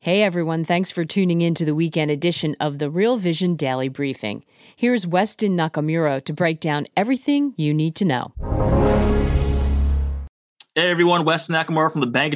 Hey everyone, thanks for tuning in to the weekend edition of the Real Vision Daily Briefing. Here's Weston Nakamura to break down everything you need to know. Hey everyone, Weston Nakamura from the Bank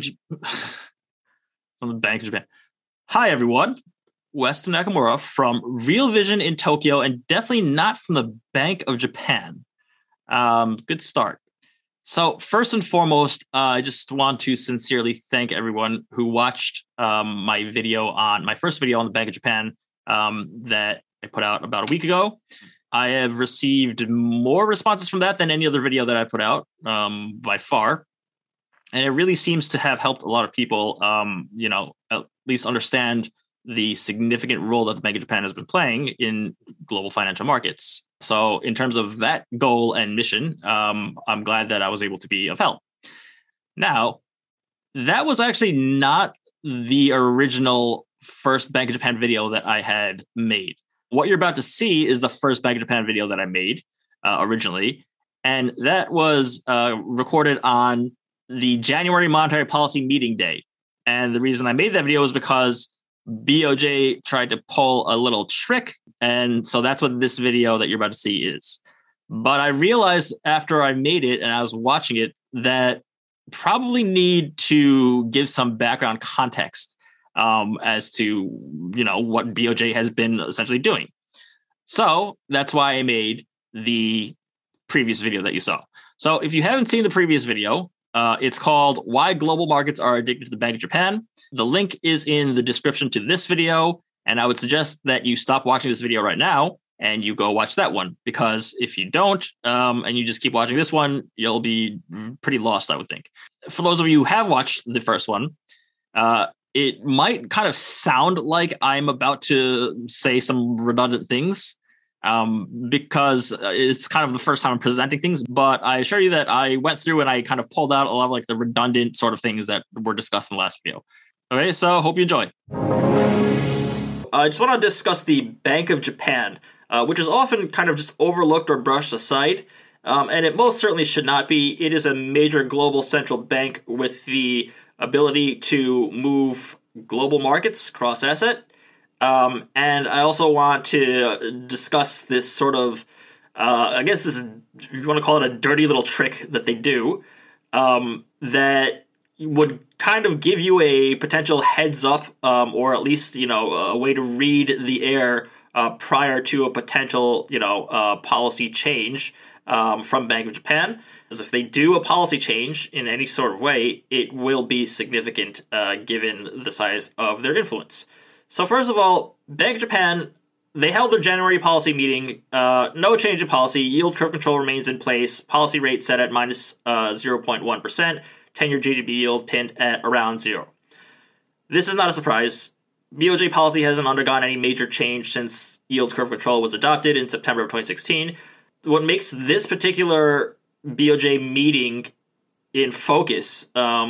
of Japan. Hi everyone, Weston Nakamura from Real Vision in Tokyo, and definitely not from the Bank of Japan. Good start. So first and foremost, I just want to sincerely thank everyone who watched my first video on the Bank of Japan that I put out about a week ago. I have received more responses from that than any other video that I put out by far. And it really seems to have helped a lot of people, at least understand the significant role that the Bank of Japan has been playing in global financial markets. So in terms of that goal and mission, I'm glad that I was able to be of help. Now, that was actually not the original first Bank of Japan video that I had made. What you're about to see is the first Bank of Japan video that I made originally. And that was recorded on the January Monetary Policy Meeting Day. And the reason I made that video was because BOJ tried to pull a little trick. And so that's what this video that you're about to see is. But I realized after I made it and I was watching it that probably need to give some background context as to, what BOJ has been essentially doing. So that's why I made the previous video that you saw. So if you haven't seen the previous video, it's called Why Global Markets Are Addicted to the Bank of Japan. The link is in the description to this video, and I would suggest that you stop watching this video right now and you go watch that one, because if you don't, and you just keep watching this one, you'll be pretty lost, I would think. For those of you who have watched the first one, it might kind of sound like I'm about to say some redundant things, because it's kind of the first time I'm presenting things, but I assure you that I went through and I kind of pulled out a lot of the redundant sort of things that were discussed in the last video. Okay, so hope you enjoy. I just want to discuss the Bank of Japan, which is often kind of just overlooked or brushed aside, and it most certainly should not be. It is a major global central bank with the ability to move global markets cross-asset. And I also want to discuss this sort of, I guess this is, if you want to call it a dirty little trick that they do, that would kind of give you a potential heads up, or at least, a way to read the air prior to a potential, policy change from Bank of Japan. Because if they do a policy change in any sort of way, it will be significant given the size of their influence. So first of all, Bank of Japan, they held their January policy meeting. No change in policy. Yield curve control remains in place. Policy rate set at minus 0.1%. 10-year JGB yield pinned at around 0. This is not a surprise. BOJ policy hasn't undergone any major change since yield curve control was adopted in September of 2016. What makes this particular BOJ meeting in focus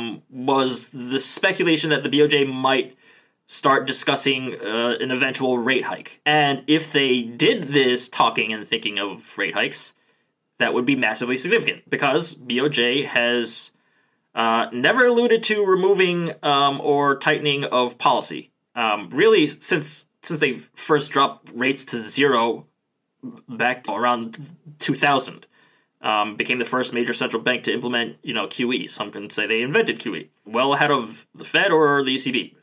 was the speculation that the BOJ might start discussing an eventual rate hike. And if they did this talking and thinking of rate hikes, that would be massively significant, because BOJ has never alluded to removing or tightening of policy. Really, since they first dropped rates to 0 back around 2000, became the first major central bank to implement, QE. Some can say they invented QE, well ahead of the Fed or the ECB.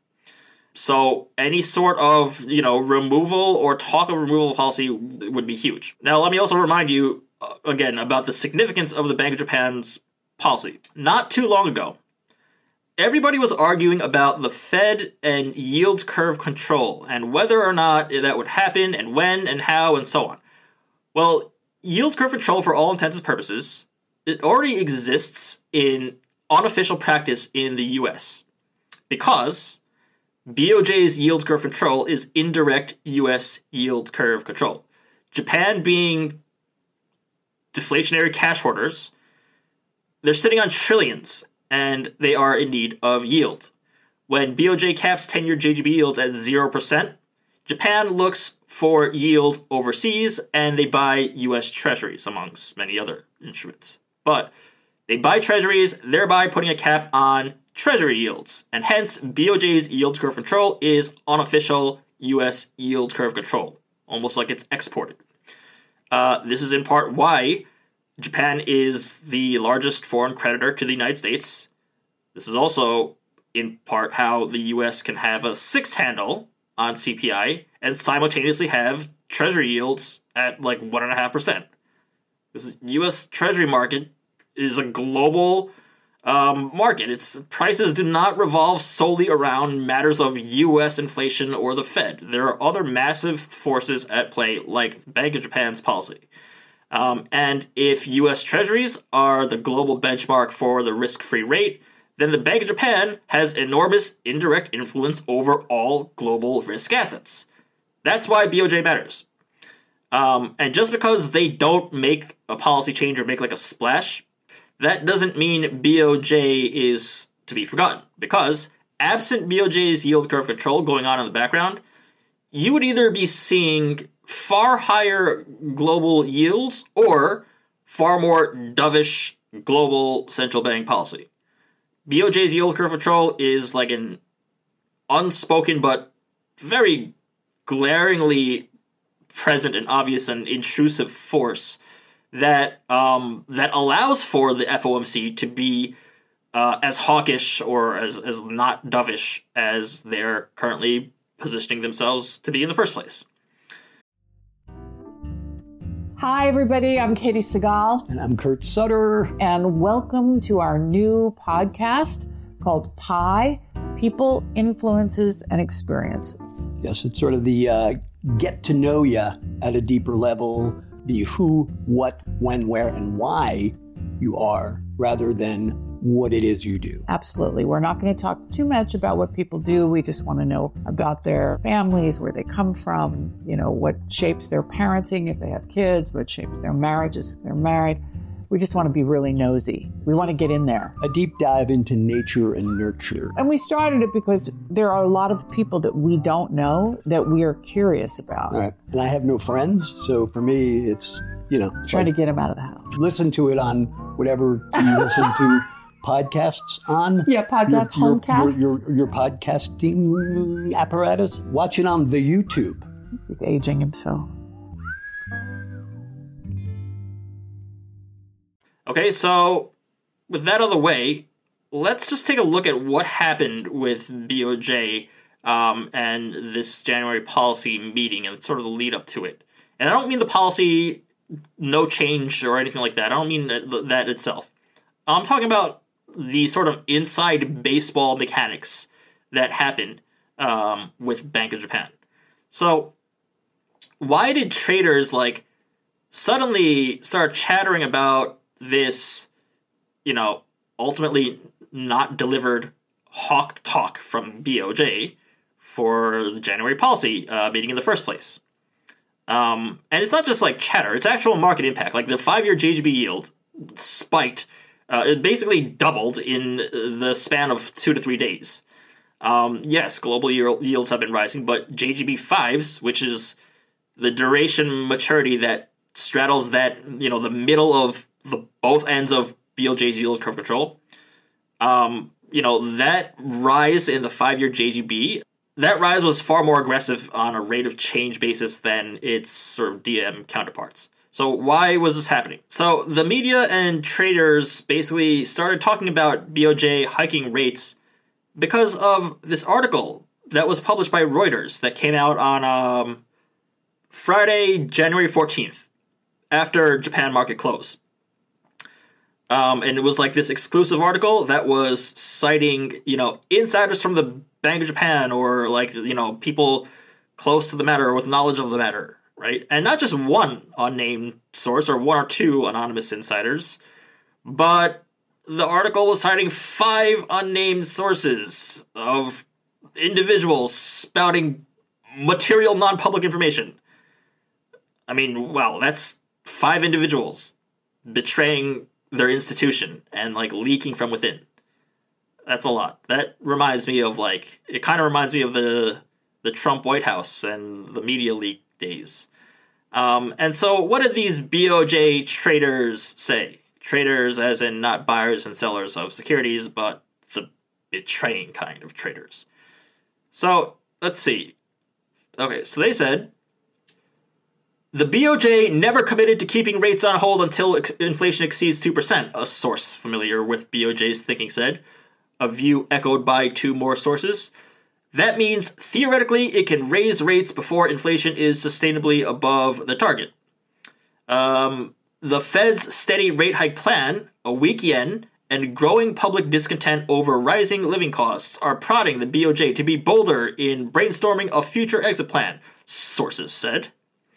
So any sort of, removal or talk of removal policy would be huge. Now, let me also remind you, again, about the significance of the Bank of Japan's policy. Not too long ago, everybody was arguing about the Fed and yield curve control and whether or not that would happen and when and how and so on. Well, yield curve control, for all intents and purposes, it already exists in unofficial practice in the US, because BOJ's yield curve control is indirect US yield curve control. Japan being deflationary cash hoarders, they're sitting on trillions, and they are in need of yield. When BOJ caps 10-year JGB yields at 0%, Japan looks for yield overseas, and they buy US treasuries, amongst many other instruments. But they buy treasuries, thereby putting a cap on Treasury yields, and hence BOJ's yield curve control is unofficial U.S. yield curve control, almost like it's exported. This is in part why Japan is the largest foreign creditor to the United States. This is also in part how the U.S. can have a 6 handle on CPI and simultaneously have Treasury yields at like 1.5%. This U.S. Treasury market is a global market. Its prices do not revolve solely around matters of U.S. inflation or the Fed. There are other massive forces at play, like Bank of Japan's policy. And if U.S. Treasuries are the global benchmark for the risk-free rate, then the Bank of Japan has enormous indirect influence over all global risk assets. That's why BOJ matters. And just because they don't make a policy change or make like a splash, that doesn't mean BOJ is to be forgotten. Because absent BOJ's yield curve control going on in the background, you would either be seeing far higher global yields or far more dovish global central bank policy. BOJ's yield curve control is like an unspoken but very glaringly present and obvious and intrusive force that that allows for the FOMC to be as hawkish or as not dovish as they're currently positioning themselves to be in the first place. Hi, everybody. I'm Katie Segal. And I'm Kurt Sutter. And welcome to our new podcast called PI, People, Influences, and Experiences. Yes, it's sort of the get to know you at a deeper level, the who, what, when, where, and why you are, rather than what it is you do. Absolutely. We're not going to talk too much about what people do. We just want to know about their families, where they come from, you know, what shapes their parenting if they have kids, what shapes their marriages if they're married. We just want to be really nosy. We want to get in there. A deep dive into nature and nurture. And we started it because there are a lot of people that we don't know that we are curious about. All right. And I have no friends, so for me, it's, you know. Trying to get them out of the house. Listen to it on whatever you listen to podcasts on. Yeah, podcast, homecasts. Your podcasting apparatus. Watch it on the YouTube. He's aging himself. Okay, so with that out of the way, let's just take a look at what happened with BOJ and this January policy meeting and sort of the lead up to it. And I don't mean the policy no change or anything like that. I don't mean that itself. I'm talking about the sort of inside baseball mechanics that happened with Bank of Japan. So why did traders like suddenly start chattering about this, you know, ultimately not delivered hawk talk from BOJ for the January policy meeting in the first place? And it's not just like chatter, it's actual market impact. Like the 5-year JGB yield spiked, it basically doubled in the span of 2 to 3 days. Yes, global yields have been rising, but JGB 5s, which is the duration maturity that straddles that, you know, the middle of the both ends of BOJ's yield curve control, you know, that rise in the 5-year JGB, that rise was far more aggressive on a rate of change basis than its sort of DM counterparts. So why was this happening? So the media and traders basically started talking about BOJ hiking rates because of this article that was published by Reuters that came out on Friday, January 14th, after Japan market close. And it was like this exclusive article that was citing, you know, insiders from the Bank of Japan or like, you know, people close to the matter or with knowledge of the matter, right? And not just one unnamed source or 1 or 2 anonymous insiders, but the article was citing 5 unnamed sources of individuals spouting material non-public information. I mean, wow, that's 5 individuals betraying their institution and like leaking from within. That's a lot. That reminds me of like, it kind of reminds me of the Trump White House and the media leak days. And so what did these BOJ traders say? Traders as in not buyers and sellers of securities, but the betraying kind of traders. So let's see. Okay, so they said the BOJ never committed to keeping rates on hold until inflation exceeds 2%, a source familiar with BOJ's thinking said, a view echoed by two more sources. That means, theoretically, it can raise rates before inflation is sustainably above the target. The Fed's steady rate hike plan, a weak yen, and growing public discontent over rising living costs are prodding the BOJ to be bolder in brainstorming a future exit plan, sources said.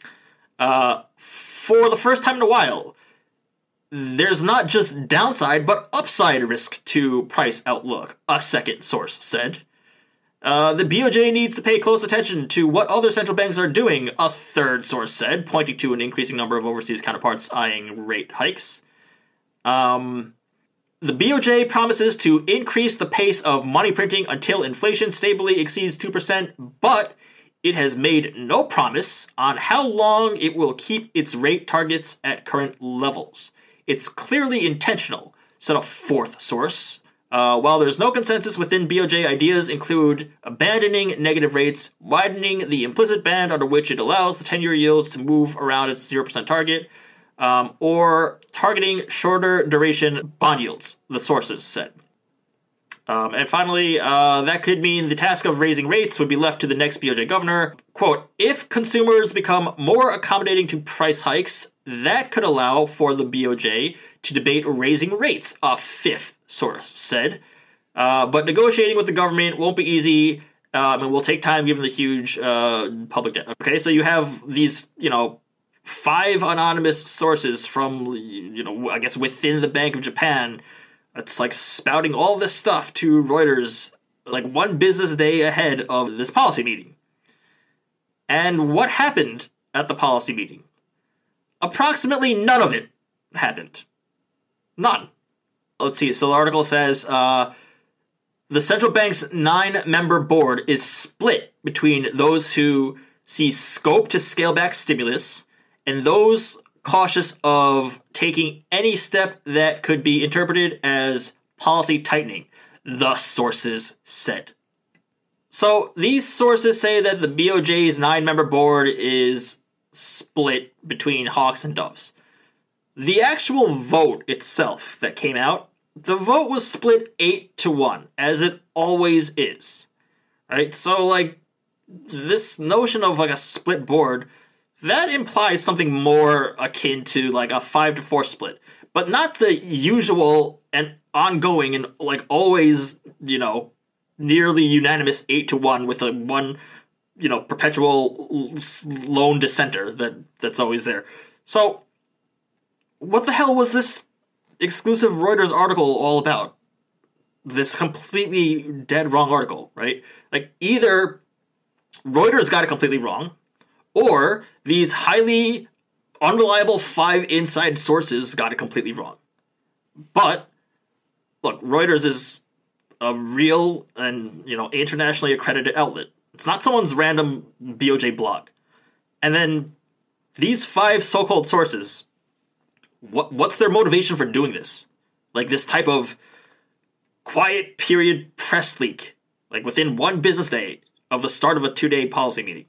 For the first time in a while, there's not just downside, but upside risk to price outlook, a second source said. The BOJ needs to pay close attention to what other central banks are doing, a third source said, pointing to an increasing number of overseas counterparts eyeing rate hikes. The BOJ promises to increase the pace of money printing until inflation stably exceeds 2%, but it has made no promise on how long it will keep its rate targets at current levels. It's clearly intentional, said a fourth source. While there's no consensus within BOJ, ideas include abandoning negative rates, widening the implicit band under which it allows the 10-year yields to move around its 0% target, or targeting shorter duration bond yields, the sources said. And finally, that could mean the task of raising rates would be left to the next BOJ governor. Quote, if consumers become more accommodating to price hikes, that could allow for the BOJ to debate raising rates, a fifth source said. But negotiating with the government won't be easy and will take time given the huge public debt. Okay, so you have these, 5 anonymous sources from, I guess within the Bank of Japan. It's like spouting all this stuff to Reuters like one business day ahead of this policy meeting. And what happened at the policy meeting? Approximately none of it happened. None. Let's see. So the article says the central bank's 9-member board is split between those who see scope to scale back stimulus and those cautious of taking any step that could be interpreted as policy tightening, the sources said. So these sources say that the BOJ's 9-member board is split between hawks and doves. The actual vote itself that came out, the vote was split 8-1, as it always is. Right? So, this notion of, a split board, that implies something more akin to, a 5-4 split. But not the usual and ongoing and, always, nearly unanimous 8-1 with a one, perpetual lone dissenter that's always there. So, what the hell was this exclusive Reuters article all about? This completely dead wrong article, right? Either Reuters got it completely wrong, or these highly unreliable 5 inside sources got it completely wrong. But, look, Reuters is a real and, internationally accredited outlet. It's not someone's random BOJ blog. And then these 5 so-called sources, what's their motivation for doing this? This type of quiet period press leak, within one business day of the start of a 2-day policy meeting.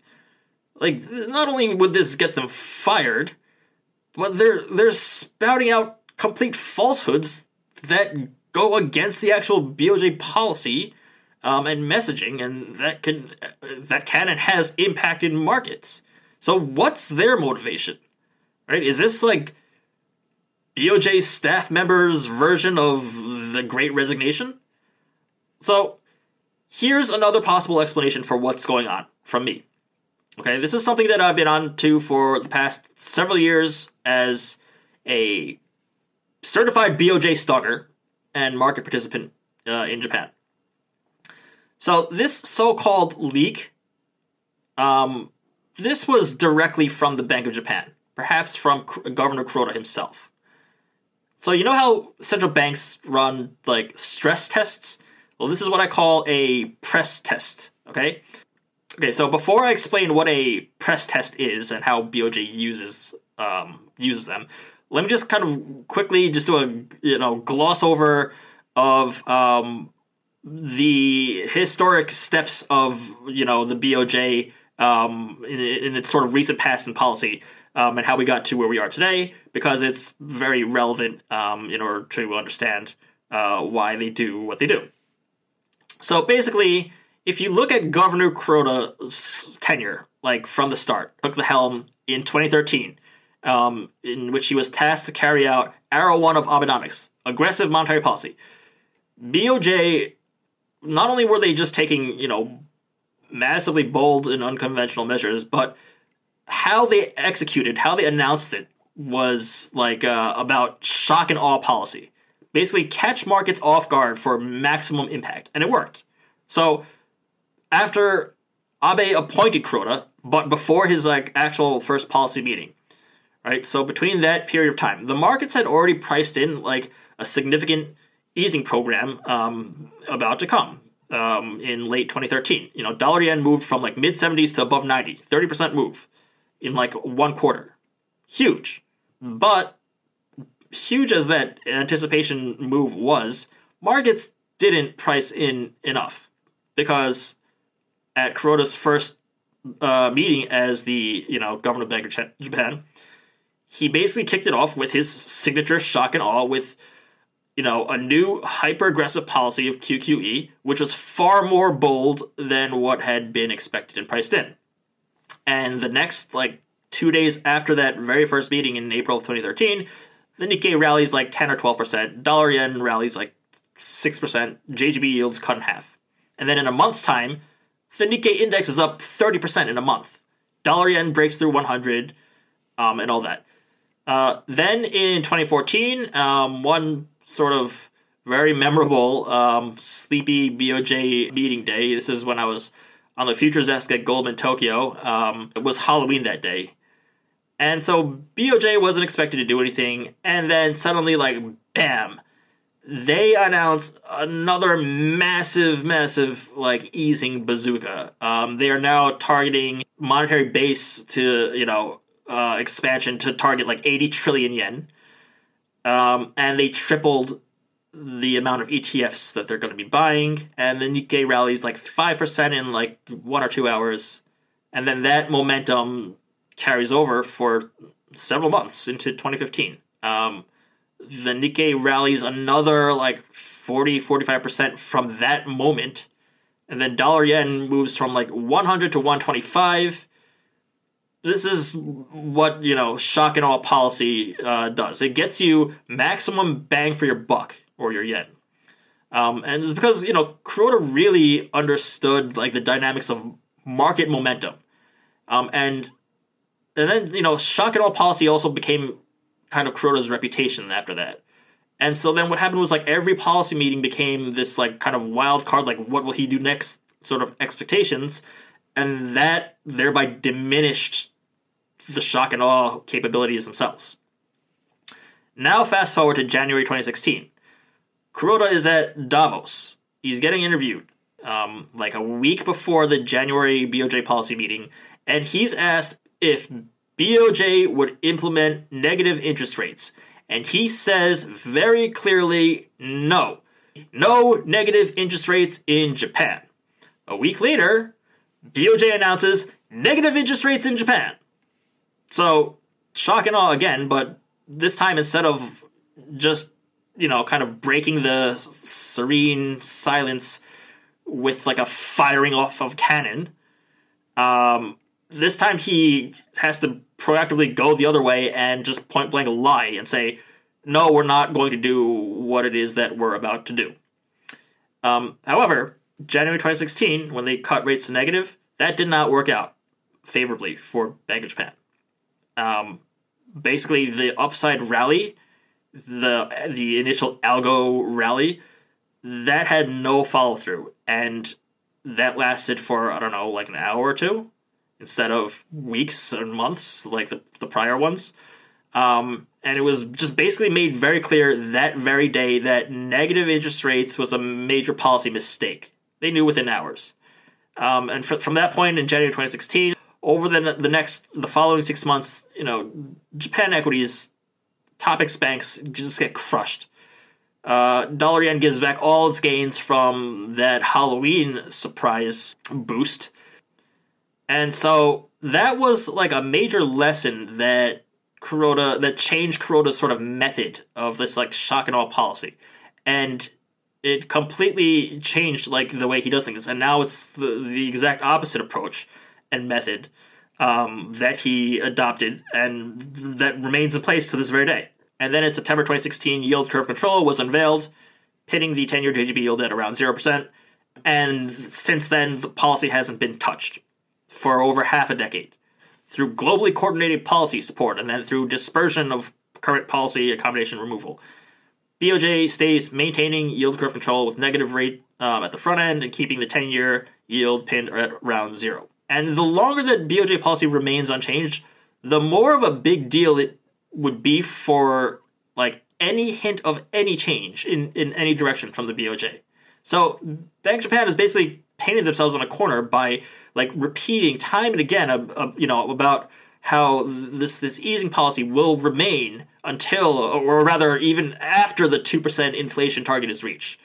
Not only would this get them fired, but they're spouting out complete falsehoods that go against the actual BOJ policy and messaging, and that can and has impacted markets. So what's their motivation? Right? Is this BOJ staff members' version of the Great Resignation? So here's another possible explanation for what's going on from me. Okay, this is something that I've been on to for the past several years as a certified BOJ stalker and market participant in Japan. So this so-called leak, this was directly from the Bank of Japan, perhaps from Governor Kuroda himself. So you know how central banks run stress tests? Well, this is what I call a press test, okay? Okay, so before I explain what a press test is and how BOJ uses them, let me just kind of quickly just do a gloss over of the historic steps of, the BOJ in its sort of recent past and policy, and how we got to where we are today, because it's very relevant in order to understand why they do what they do. So basically, if you look at Governor Kuroda's tenure, like from the start, took the helm in 2013, in which he was tasked to carry out Arrow 1 of Abenomics, aggressive monetary policy. BOJ, not only were they just taking, massively bold and unconventional measures, but how they executed, how they announced it was like about shock and awe policy. Basically catch markets off guard for maximum impact, and it worked. So after Abe appointed Kuroda, but before his actual first policy meeting, right? So between that period of time, the markets had already priced in a significant easing program about to come in late 2013. Dollar yen moved from mid 70s to above 90, 30% move in 1 quarter. Huge. But huge as that anticipation move was, markets didn't price in enough, because at Kuroda's first meeting as the governor of Bank of Japan, he basically kicked it off with his signature shock and awe with a new hyper-aggressive policy of QQE, which was far more bold than what had been expected and priced in. And the next 2 days after that very first meeting in April of 2013, the Nikkei rallies 10 or 12%, dollar yen rallies 6%, JGB yields cut in half. And then in a month's time, the Nikkei index is up 30% in a month. Dollar yen breaks through 100, and all that. Then in 2014, one sort of very memorable sleepy BOJ meeting day. This is when I was on the futures desk at Goldman Tokyo. It was Halloween that day. And so BOJ wasn't expected to do anything. And then suddenly, bam, they announced another massive easing bazooka. They are now targeting monetary base to, expansion to target 80 trillion yen. And they tripled the amount of ETFs that they're going to be buying. And the Nikkei rallies 5% in 1 or 2 hours. And then that momentum carries over for several months into 2015. The Nikkei rallies another 40-45% from that moment. And then dollar yen moves from 100 to 125. This is what, shock and awe policy does. It gets you maximum bang for your buck, or your yen. And it's because, Kuroda really understood the dynamics of market momentum. And then, shock and awe policy also became kind of Kuroda's reputation after that. And so then what happened was every policy meeting became this kind of wild card, what will he do next sort of expectations. And that thereby diminished the shock and awe capabilities themselves. Now fast forward to January 2016. Kuroda is at Davos. He's getting interviewed a week before the January BOJ policy meeting, and he's asked if BOJ would implement negative interest rates. And he says very clearly, no. No negative interest rates in Japan. A week later, BOJ announces negative interest rates in Japan. So, shock and awe again, but this time instead of just, kind of breaking the serene silence with a firing off of cannon, this time he has to proactively go the other way and just point blank lie and say, no, we're not going to do what it is that we're about to do. However, January 2016, when they cut rates to negative, that did not work out favorably for Bank of Japan. Basically, the upside rally, the initial algo rally, that had no follow through, and that lasted for an hour or two instead of weeks or months like the prior ones. And it was just basically made very clear that very day that negative interest rates was a major policy mistake. They knew within hours. And from that point in January 2016, over the following 6 months, Japan equities, Topix banks just get crushed. Dollar yen gives back all its gains from that Halloween surprise boost. And so that was like a major lesson that changed Kuroda's sort of method of this like shock and awe policy. And it completely changed like the way he does things. And now it's the exact opposite approach and method that he adopted and that remains in place to this very day. And then in September 2016, yield curve control was unveiled, pitting the 10-year JGB yield at around 0%. And since then, the policy hasn't been touched for over half a decade. Through globally coordinated policy support and then through dispersion of current policy accommodation removal, BOJ stays maintaining yield curve control with negative rate at the front end and keeping the 10-year yield pinned at around 0. And the longer that BOJ policy remains unchanged, the more of a big deal it would be for like any hint of any change in any direction from the BOJ. So Bank of Japan has basically painted themselves in a corner by like repeating time and again about how this easing policy will remain until, or rather even after, the 2% inflation target is reached.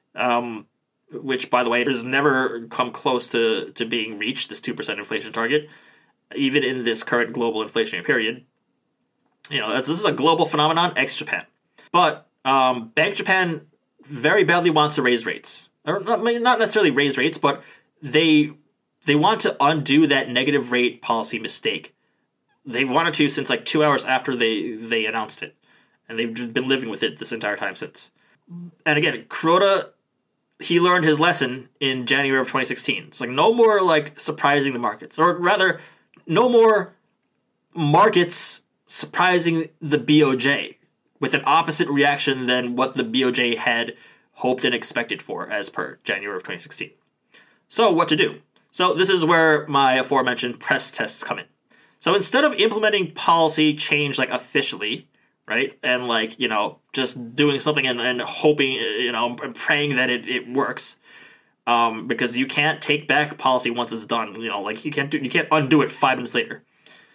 Which, by the way, has never come close to being reached, this 2% inflation target, even in this current global inflationary period. This is a global phenomenon, ex-Japan. But Bank of Japan very badly wants to raise rates. Or not necessarily raise rates, but they want to undo that negative rate policy mistake. They've wanted to since like 2 hours after they announced it. And they've been living with it this entire time since. And again, Kuroda, he learned his lesson in January of 2016. It's like no more like surprising the markets. Or rather, no more markets surprising the BOJ with an opposite reaction than what the BOJ had hoped and expected for as per January of 2016. So what to do? So this is where my aforementioned press tests come in. So instead of implementing policy change like officially, right, and like, just doing something and hoping, and praying that it works, because you can't take back policy once it's done. Like you can't undo it 5 minutes later.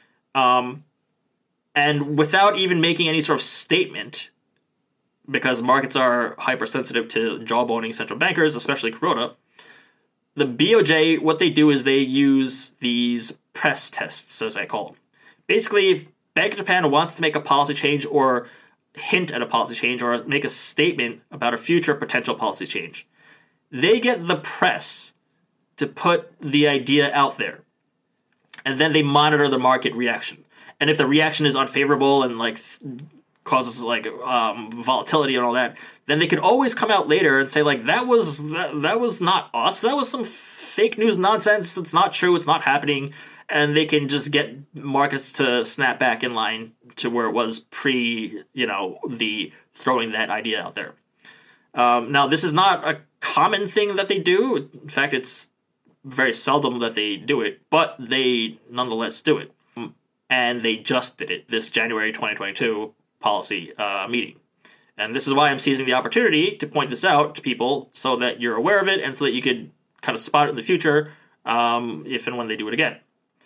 And without even making any sort of statement, because markets are hypersensitive to jawboning central bankers, especially Kuroda, the BOJ, what they do is they use these press tests, as I call them. Basically, if Bank of Japan wants to make a policy change or hint at a policy change or make a statement about a future potential policy change, they get the press to put the idea out there. And then they monitor the market reaction. And if the reaction is unfavorable and like causes like volatility and all that, then they could always come out later and say like that was not us. That was some fake news nonsense. That's not true. It's not happening. And they can just get markets to snap back in line to where it was pre, the throwing that idea out there. Now, this is not a common thing that they do. In fact, it's very seldom that they do it, but they nonetheless do it. And they just did it this January 2022 policy meeting. And this is why I'm seizing the opportunity to point this out to people so that you're aware of it and so that you could kind of spot it in the future if and when they do it again.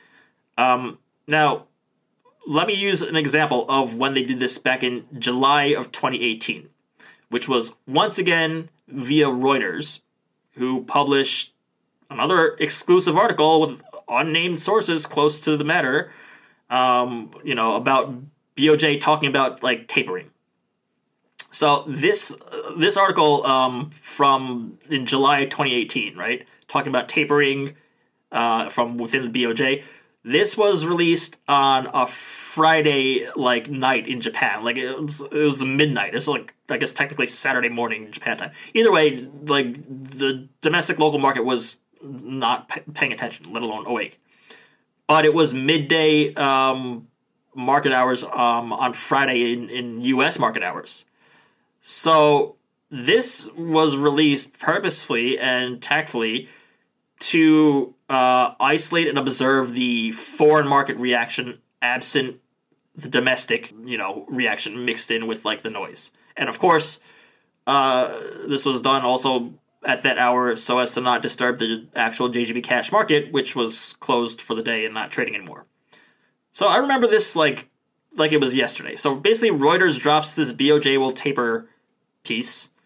Now, let me use an example of when they did this back in July of 2018, which was once again via Reuters, who published another exclusive article with unnamed sources close to the matter, about BOJ talking about like tapering. So this article from in July 2018, right, talking about tapering from within the BOJ. This was released on a Friday night in Japan. Like it was midnight. It's like I guess technically Saturday morning Japan time. Either way, like the domestic local market was not paying attention, let alone awake. But it was midday market hours on Friday in U.S. market hours. So this was released purposefully and tactfully to isolate and observe the foreign market reaction absent the domestic, reaction mixed in with like the noise. And of course, this was done also at that hour so as to not disturb the actual JGB cash market, which was closed for the day and not trading anymore. So I remember this like it was yesterday. So basically Reuters drops this BOJ will taper piece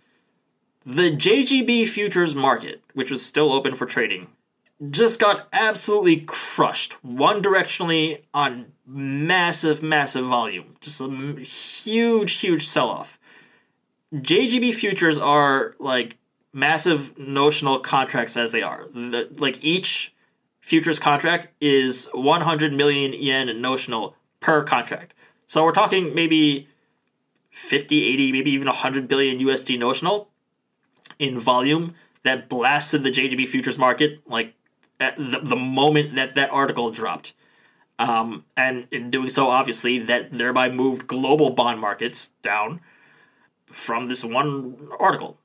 The JGB futures market, which was still open for trading, just got absolutely crushed one directionally on massive volume. Just a huge sell-off. JGB futures are like massive notional contracts as they are. Like each futures contract is 100 million yen notional per contract. So we're talking maybe 50, 80, maybe even 100 billion USD notional in volume that blasted the JGB futures market like at the moment that article dropped. And in doing so, obviously, that thereby moved global bond markets down from this one article.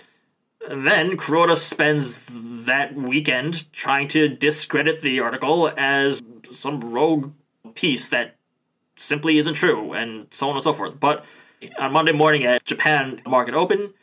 And then Kuroda spends that weekend trying to discredit the article as some rogue piece that simply isn't true, and so on and so forth. But on Monday morning at Japan Market Open,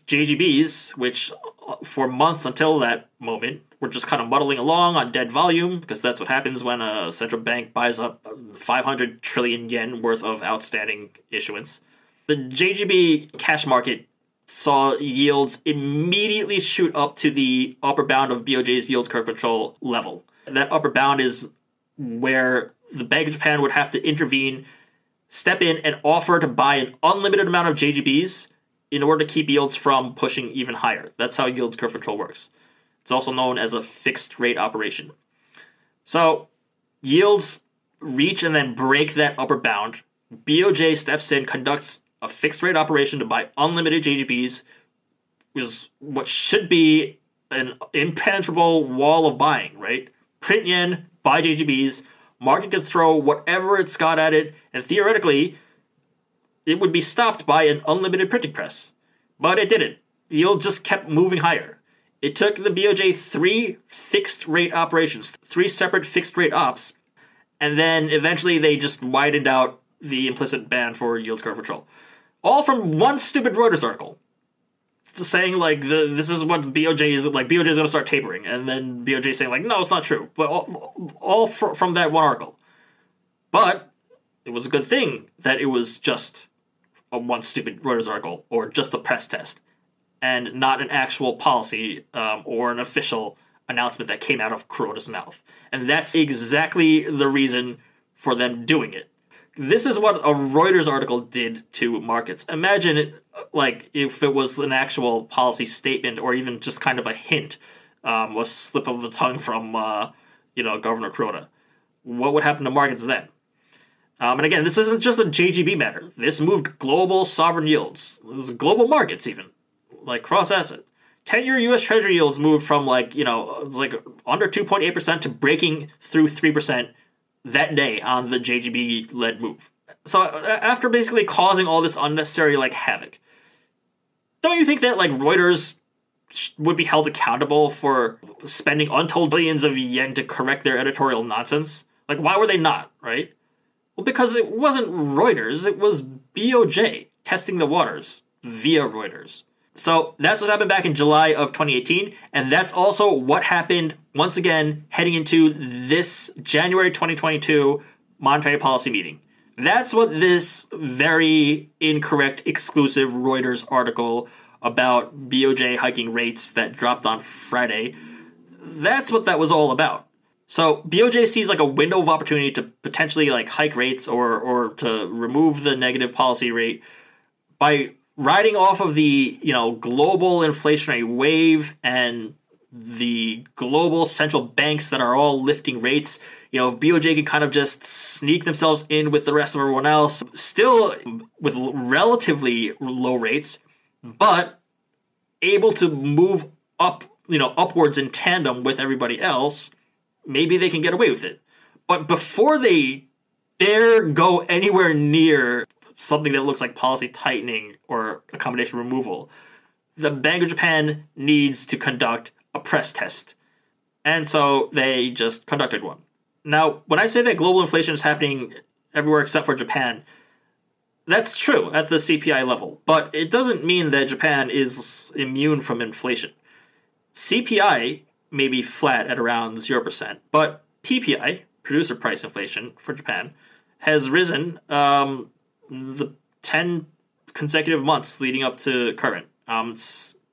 JGBs, which for months until that moment were just kind of muddling along on dead volume, because that's what happens when a central bank buys up 500 trillion yen worth of outstanding issuance. The JGB cash market saw yields immediately shoot up to the upper bound of BOJ's yield curve control level. That upper bound is where the Bank of Japan would have to intervene, step in, and offer to buy an unlimited amount of JGBs in order to keep yields from pushing even higher. That's how yield curve control works. It's also known as a fixed rate operation. So yields reach and then break that upper bound. BOJ steps in, conducts a fixed rate operation to buy unlimited JGBs, is what should be an impenetrable wall of buying, right? Print yen, buy JGBs, market can throw whatever it's got at it, and theoretically, it would be stopped by an unlimited printing press. But it didn't. Yield just kept moving higher. It took the BOJ 3 fixed rate operations, 3 separate fixed rate ops, and then eventually they just widened out the implicit ban for yield curve control. All from one stupid Reuters article. Saying like this is what BOJ is like. BOJ is going to start tapering, and then BOJ saying like no, it's not true. But all from that one article. But it was a good thing that it was just a one stupid Reuters article or just a press test, and not an actual policy or an official announcement that came out of Kuroda's mouth. And that's exactly the reason for them doing it. This is what a Reuters article did to markets. Imagine it, like if it was an actual policy statement or even just kind of a hint, a slip of the tongue from Governor Kuroda. What would happen to markets then? And again, this isn't just a JGB matter. This moved global sovereign yields. This is global markets even, like cross-asset. 10-year U.S. Treasury yields moved from under 2.8% to breaking through 3% that day on the JGB-led move. So after basically causing all this unnecessary havoc, don't you think that Reuters would be held accountable for spending untold billions of yen to correct their editorial nonsense? Why were they not, right? Well, because it wasn't Reuters, it was BOJ testing the waters via Reuters. So that's what happened back in July of 2018, and that's also what happened, once again, heading into this January 2022 monetary policy meeting. That's what this very incorrect, exclusive Reuters article about BOJ hiking rates that dropped on Friday, that's what that was all about. So BOJ sees a window of opportunity to potentially hike rates or to remove the negative policy rate by riding off of the global inflationary wave and the global central banks that are all lifting rates. If BOJ can kind of just sneak themselves in with the rest of everyone else, still with relatively low rates, but able to move up, upwards in tandem with everybody else, maybe they can get away with it. But before they dare go anywhere near something that looks like policy tightening or accommodation removal, the Bank of Japan needs to conduct a press test. And so they just conducted one. Now, when I say that global inflation is happening everywhere except for Japan, that's true at the CPI level, but it doesn't mean that Japan is immune from inflation. CPI may be flat at around 0%, but PPI, producer price inflation for Japan, has risen the 10 consecutive months leading up to current. It's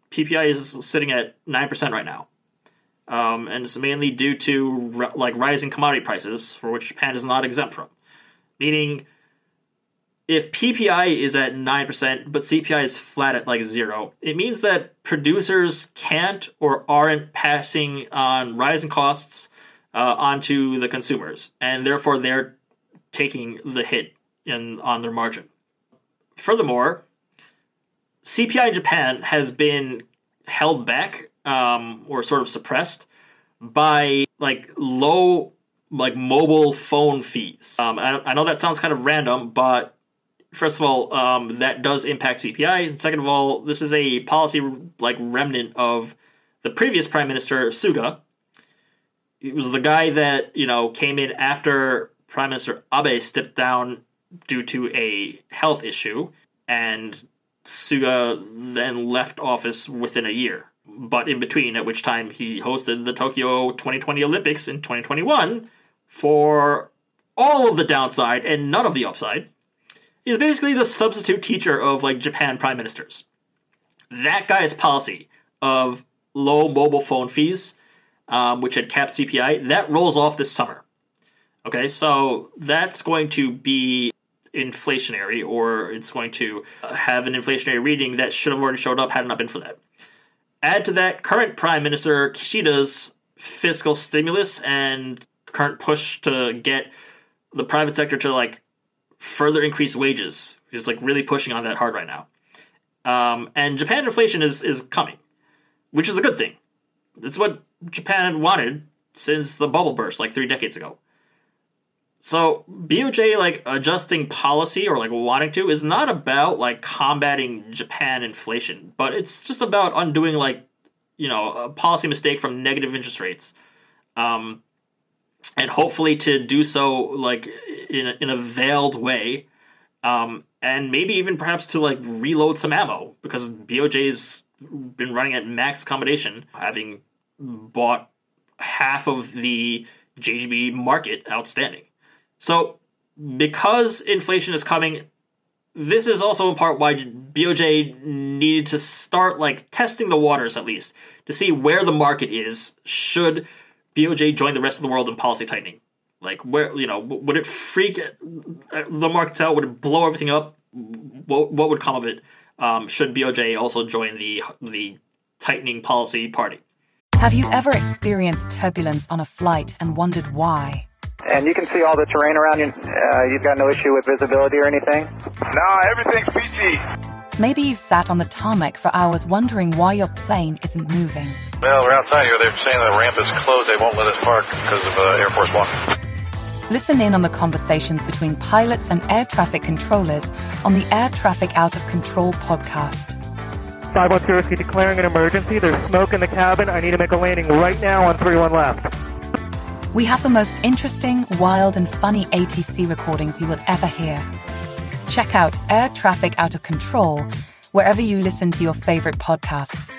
PPI is sitting at 9% right now. And it's mainly due to rising commodity prices, for which Japan is not exempt from. Meaning, if PPI is at 9%, but CPI is flat at 0, it means that producers can't or aren't passing on rising costs onto the consumers, and therefore they're taking the hit on their margin. Furthermore, CPI in Japan has been held back or sort of suppressed by low mobile phone fees. I know that sounds kind of random, but first of all, that does impact CPI, and second of all, this is a policy remnant of the previous Prime Minister Suga. He was the guy that came in after Prime Minister Abe stepped down due to a health issue, and Suga then left office within a year. But in between, at which time he hosted the Tokyo 2020 Olympics in 2021 for all of the downside and none of the upside. He's basically the substitute teacher of Japan prime ministers. That guy's policy of low mobile phone fees, which had capped CPI, that rolls off this summer. Okay, so that's going to be inflationary, or it's going to have an inflationary reading that should have already showed up had it not been for that. Add to that current Prime Minister Kishida's fiscal stimulus and current push to get the private sector to further increase wages. He's really pushing on that hard right now. And Japan inflation is coming, which is a good thing. It's what Japan wanted since the bubble burst 3 decades ago. So BOJ adjusting policy or wanting to is not about combating Japan inflation, but it's just about undoing a policy mistake from negative interest rates, and hopefully to do so in a veiled way, and maybe even perhaps to reload some ammo, because BOJ's been running at max accommodation, having bought half of the JGB market outstanding. So, because inflation is coming, this is also in part why BOJ needed to start testing the waters, at least, to see where the market is should BOJ join the rest of the world in policy tightening. Where, would it freak the markets out? Would it blow everything up? What would come of it should BOJ also join the tightening policy party? Have you ever experienced turbulence on a flight and wondered why? And you can see all the terrain around you. You've got no issue with visibility or anything? No, everything's peachy. Maybe you've sat on the tarmac for hours wondering why your plane isn't moving. Well, we're outside here. They're saying the ramp is closed. They won't let us park because of Air Force One. Listen in on the conversations between pilots and air traffic controllers on the Air Traffic Out of Control podcast. 510 declaring an emergency. There's smoke in the cabin. I need to make a landing right now on 31 left. We have the most interesting, wild, and funny ATC recordings you will ever hear. Check out Air Traffic Out of Control wherever you listen to your favorite podcasts.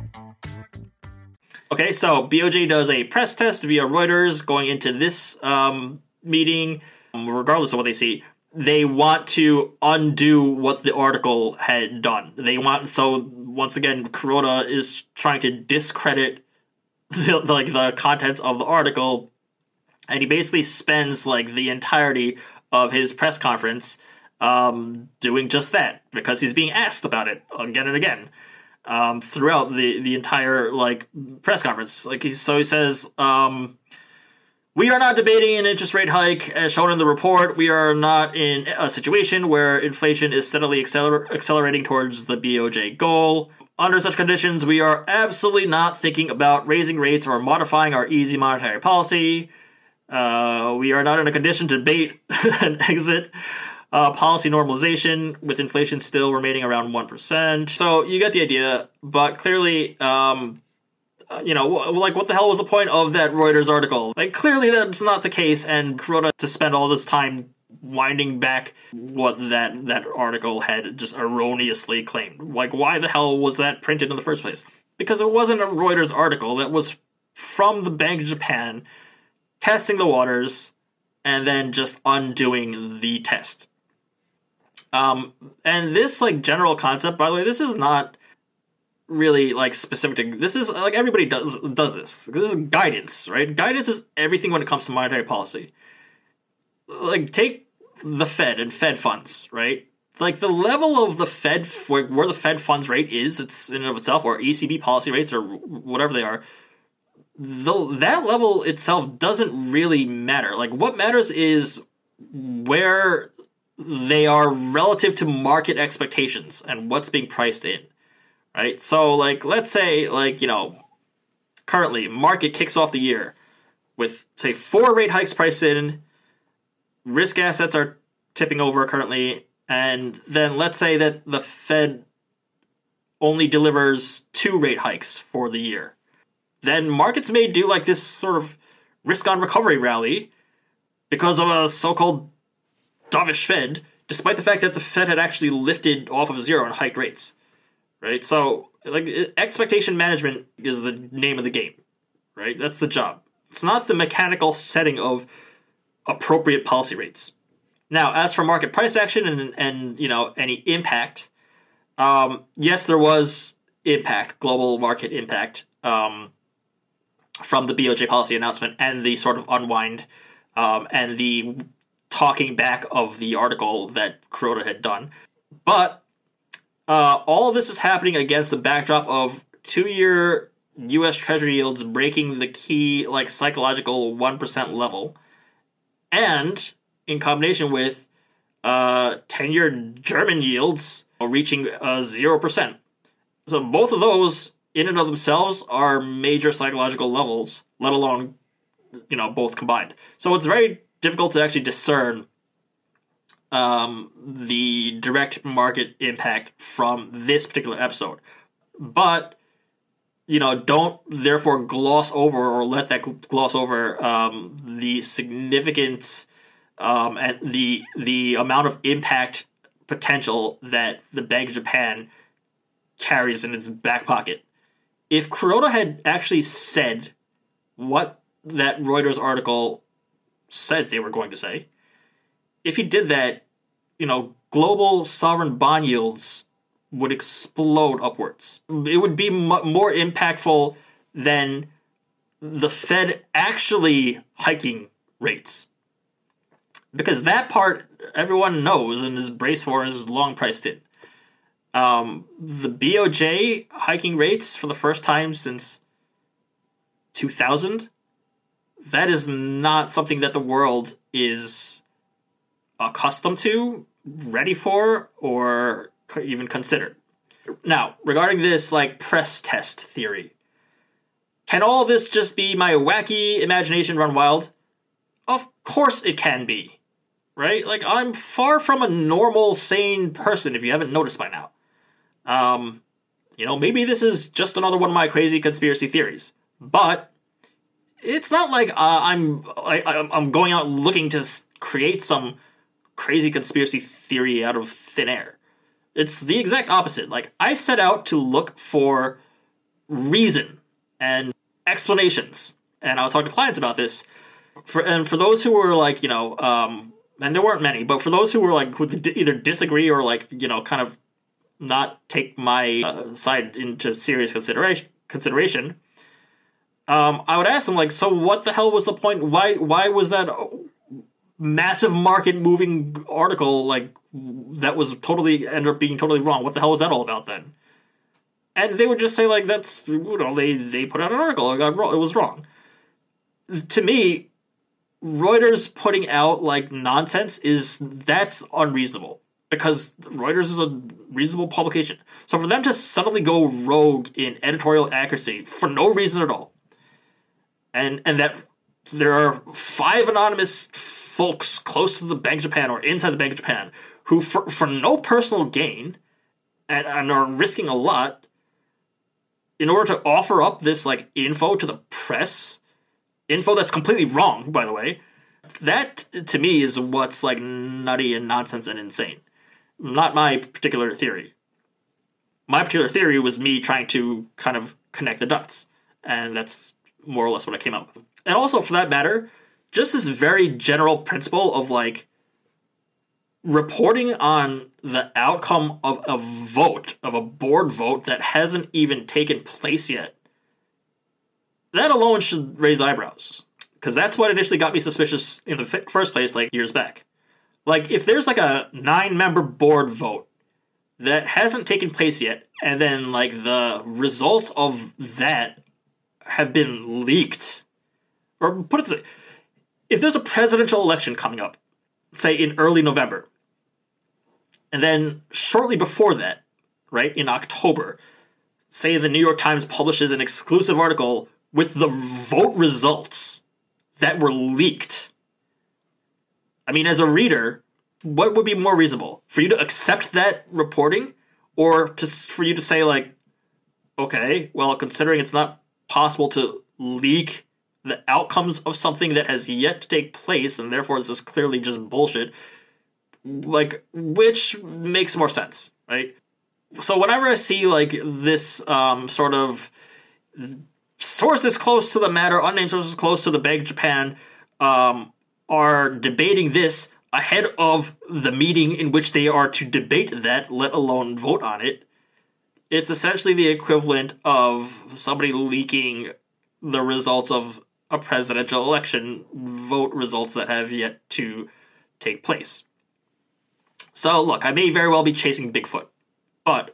Okay, so BOJ does a press test via Reuters going into this meeting. Regardless of what they see, they want to undo what the article had done. So once again, Kuroda is trying to discredit the contents of the article, and he basically spends the entirety of his press conference doing just that, because he's being asked about it again and again throughout the entire press conference. He says, we are not debating an interest rate hike as shown in the report. We are not in a situation where inflation is steadily accelerating towards the BOJ goal. Under such conditions, we are absolutely not thinking about raising rates or modifying our easy monetary policy. We are not in a condition to debate an exit policy normalization, with inflation still remaining around 1%. So you get the idea, but clearly, what the hell was the point of that Reuters article? Clearly that's not the case, and Kuroda to spend all this time winding back what that article had just erroneously claimed. Why the hell was that printed in the first place? Because it wasn't a Reuters article. That was from the Bank of Japan testing the waters and then just undoing the test. And this general concept, by the way, this is not really like specific to this. Is like everybody does this. This is guidance, right? Guidance is everything when it comes to monetary policy. Like take the Fed and Fed funds, right? Like the level of the Fed, where the Fed funds rate is, it's in and of itself, or ECB policy rates, or whatever they are. That level itself doesn't really matter. Like what matters is where they are relative to market expectations and what's being priced in, right? So like, let's say like, currently market kicks off the year with say 4 rate hikes priced in, risk assets are tipping over currently, and then let's say that the Fed only delivers 2 rate hikes for the year. Then markets may do like this sort of risk on recovery rally because of a so-called dovish Fed, despite the fact that the Fed had actually lifted off of zero and hiked rates, right? So, like, expectation management is the name of the game, right? That's the job. It's not the mechanical setting of appropriate policy rates. Now, as for market price action and any impact, yes, there was impact, global market impact, from the BOJ policy announcement and the sort of unwind and the talking back of the article that Kuroda had done. But all of this is happening against the backdrop of 2-year U.S. Treasury yields breaking the key like psychological 1% level, and in combination with 10-year German yields reaching 0%. So both of those in and of themselves are major psychological levels, let alone, both combined. So it's very difficult to actually discern the direct market impact from this particular episode. But, don't therefore gloss over or let that gloss over the significance and the amount of impact potential that the Bank of Japan carries in its back pocket. If Kuroda had actually said what that Reuters article said they were going to say, if he did that, global sovereign bond yields would explode upwards. It would be more impactful than the Fed actually hiking rates. Because that part everyone knows and is braced for and is long priced in. The BOJ hiking rates for the first time since 2000, that is not something that the world is accustomed to, ready for, or even considered. Now, regarding this press test theory, can all this just be my wacky imagination run wild? Of course it can be, right? I'm far from a normal, sane person, if you haven't noticed by now. Maybe this is just another one of my crazy conspiracy theories, but it's not like I'm going out looking to create some crazy conspiracy theory out of thin air. It's the exact opposite. I set out to look for reason and explanations, and I'll talk to clients about this. For those who were and there weren't many, but for those who were who either disagree or kind of not take my side into serious consideration, I would ask them so what the hell was the point? Why was that massive market moving article that was ended up being totally wrong? What the hell was that all about then? And they would just say that's they put out an article, it was wrong. To me, Reuters putting out nonsense that's unreasonable, because Reuters is a reasonable publication. So for them to suddenly go rogue in editorial accuracy for no reason at all, and that there are 5 anonymous folks close to the Bank of Japan or inside the Bank of Japan who, for no personal gain, and are risking a lot in order to offer up this info to the press, info that's completely wrong, by the way, that to me is what's nutty and nonsense and insane. Not my particular theory. My particular theory was me trying to kind of connect the dots, and that's more or less what I came up with. And also, for that matter, just this very general principle of reporting on the outcome of a vote, of a board vote that hasn't even taken place yet, that alone should raise eyebrows. Because that's what initially got me suspicious in the first place, like, years back. Like, if there's, like, a 9-member board vote that hasn't taken place yet, and then, like, the results of that have been leaked, or put it this way, if there's a presidential election coming up, say in early November, and then shortly before that, right, in October, say the New York Times publishes an exclusive article with the vote results that were leaked. I mean, as a reader, what would be more reasonable? For you to accept that reporting, or for you to say, like, okay, well, considering it's not possible to leak the outcomes of something that has yet to take place, and therefore this is clearly just bullshit, like, which makes more sense, right? So whenever I see, like, this sort of sources close to the matter, unnamed sources close to the Bank of Japan, are debating this ahead of the meeting in which they are to debate that, let alone vote on it, it's essentially the equivalent of somebody leaking the results of a presidential election vote results that have yet to take place. So, look, I may very well be chasing Bigfoot, but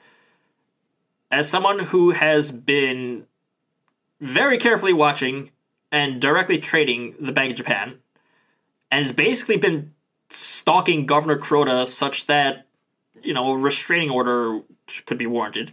as someone who has been very carefully watching and directly trading the Bank of Japan, and has basically been stalking Governor Kuroda such that, you know, a restraining order could be warranted,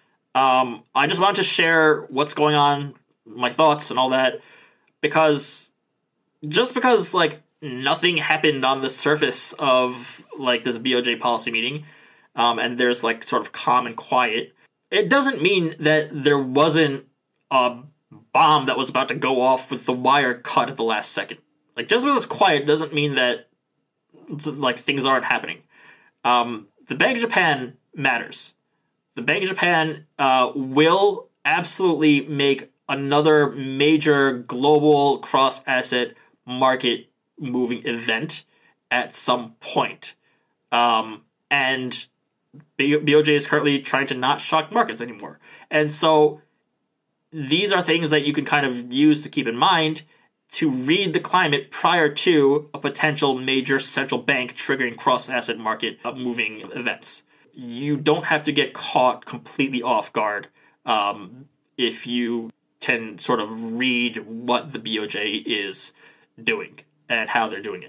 I just wanted to share what's going on, my thoughts and all that, because just because, like, nothing happened on the surface of, like, this BOJ policy meeting, and there's, like, sort of calm and quiet, it doesn't mean that there wasn't a bomb that was about to go off with the wire cut at the last second. Like, just because it's quiet doesn't mean that, like, things aren't happening. The Bank of Japan matters. The Bank of Japan will absolutely make another major global cross-asset market moving event at some point. And BOJ is currently trying to not shock markets anymore. And so these are things that you can kind of use to keep in mind to read the climate prior to a potential major central bank triggering cross-asset market moving events. You don't have to get caught completely off guard if you can sort of read what the BOJ is doing and how they're doing it.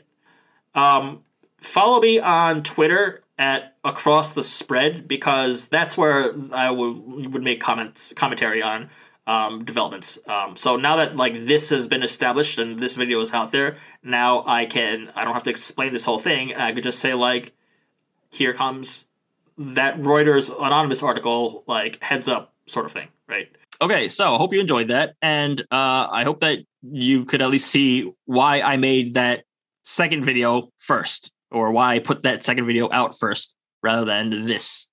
Follow me on Twitter at Across the Spread, because that's where I would make commentary on developments. So now that, like, this has been established and this video is out there, now I don't have to explain this whole thing. I could just say, like, here comes that Reuters anonymous article, like, heads up sort of thing, right? Okay, so I hope you enjoyed that, and I hope that you could at least see why I made that second video first, or why I put that second video out first rather than this.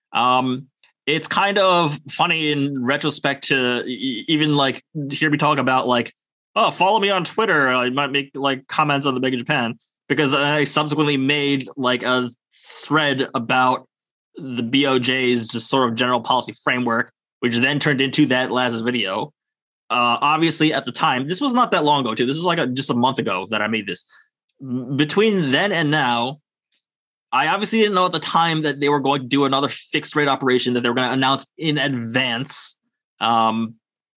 It's kind of funny in retrospect to even, like, hear me talk about, like, oh, follow me on Twitter. I might make, like, comments on the Bank of Japan, because I subsequently made, like, a thread about the BOJ's just sort of general policy framework, which then turned into that last video. Obviously, at the time, this was not that long ago, too. This was like just a month ago that I made this. Between then and now, I obviously didn't know at the time that they were going to do another fixed rate operation that they were going to announce in advance. And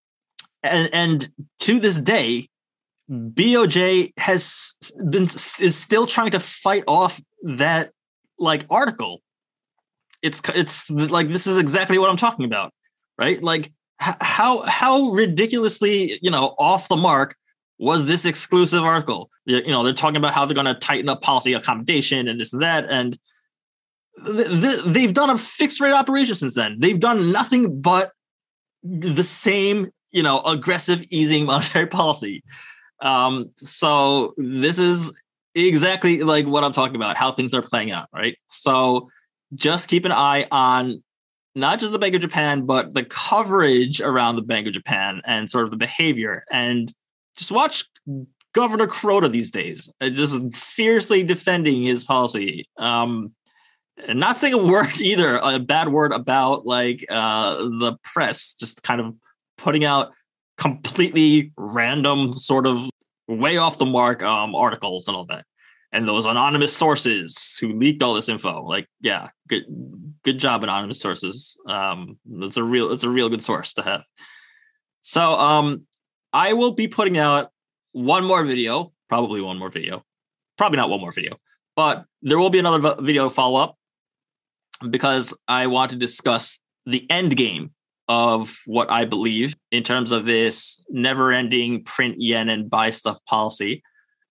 to this day, BOJ is still trying to fight off that, like, article. It's like, this is exactly what I'm talking about, right? Like, how ridiculously, you know, off the mark was this exclusive article? You know, they're talking about how they're going to tighten up policy accommodation and this and that. And they've done a fixed rate operation since then. They've done nothing but the same, you know, aggressive easing monetary policy. So this is exactly like what I'm talking about, how things are playing out, right? So just keep an eye on not just the Bank of Japan, but the coverage around the Bank of Japan and sort of the behavior, and just watch Governor Kuroda these days, just fiercely defending his policy. And not saying a word either, a bad word about like the press, just kind of putting out completely random, sort of way off the mark articles and all that. And those anonymous sources who leaked all this info, like, yeah, good job, anonymous sources. It's a real good source to have. So I will be putting out one more video, probably not one more video, but there will be another video follow up because I want to discuss the end game of what I believe in terms of this never-ending print yen and buy stuff policy.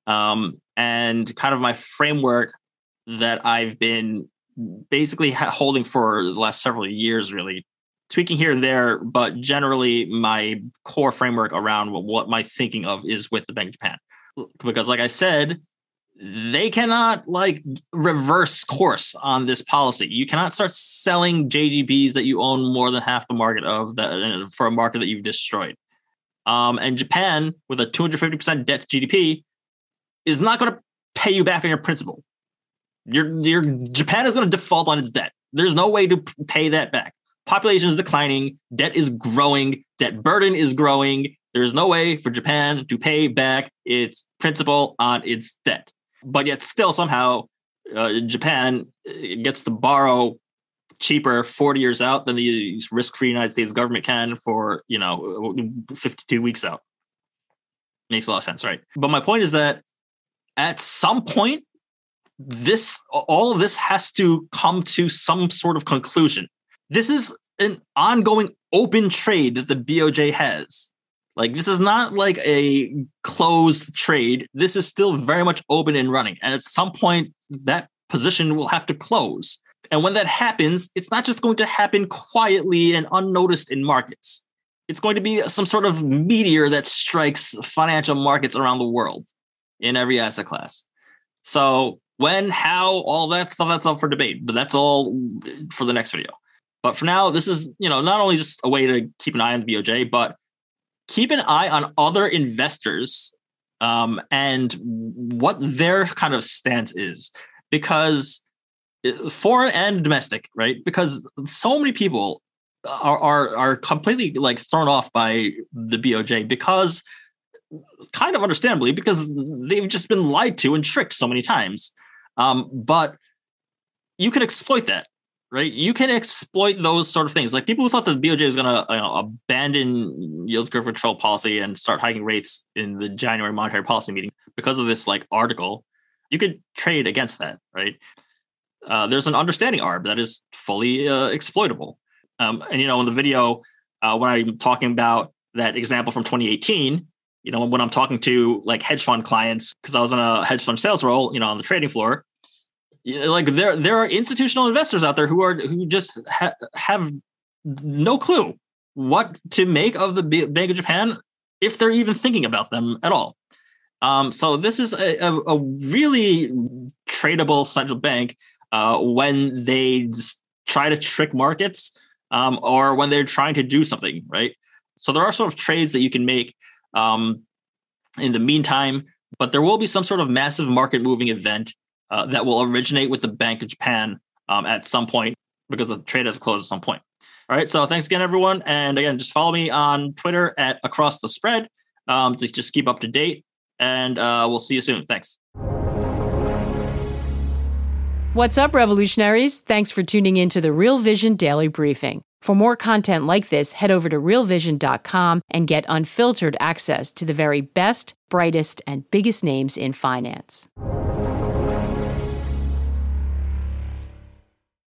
And kind of my framework that I've been basically holding for the last several years, really tweaking here and there, but generally my core framework around what my thinking of is with the Bank of Japan. Because like I said, they cannot like reverse course on this policy. You cannot start selling JGBs that you own more than half the market of that for a market that you've destroyed. And Japan, with a 250% debt to GDP, is not going to pay you back on your principal. Your Japan is going to default on its debt. There's no way to pay that back. Population is declining. Debt is growing. Debt burden is growing. There's no way for Japan to pay back its principal on its debt. But yet still somehow Japan gets to borrow cheaper 40 years out than the risk-free United States government can for, 52 weeks out. Makes a lot of sense, right? But my point is that at some point, all of this has to come to some sort of conclusion. This is an ongoing open trade that the BOJ has. Like, this is not like a closed trade. This is still very much open and running. And at some point, that position will have to close. And when that happens, it's not just going to happen quietly and unnoticed in markets. It's going to be some sort of meteor that strikes financial markets around the world in every asset class. So when, how, all that stuff, that's up for debate. But that's all for the next video. But for now, this is, not only just a way to keep an eye on the BOJ, but keep an eye on other investors and what their kind of stance is, because foreign and domestic, right? Because so many people are completely like thrown off by the BOJ because, kind of understandably, because they've just been lied to and tricked so many times. But you can exploit that. Right, you can exploit those sort of things. Like people who thought that the BOJ was going to abandon yield curve control policy and start hiking rates in the January monetary policy meeting because of this like article, you could trade against that. Right, there's an understanding arb that is fully exploitable. And in the video when I'm talking about that example from 2018, when I'm talking to like hedge fund clients, because I was in a hedge fund sales role, on the trading floor. Like there are institutional investors out there who just have no clue what to make of the Bank of Japan if they're even thinking about them at all. So this is a really tradable central bank when they try to trick markets or when they're trying to do something, right? So there are sort of trades that you can make in the meantime, but there will be some sort of massive market moving event that will originate with the Bank of Japan at some point, because the trade has closed at some point. All right. So thanks again, everyone. And again, just follow me on Twitter at Across the Spread to just keep up to date. And we'll see you soon. Thanks. What's up, revolutionaries? Thanks for tuning in to the Real Vision Daily Briefing. For more content like this, head over to realvision.com and get unfiltered access to the very best, brightest, and biggest names in finance.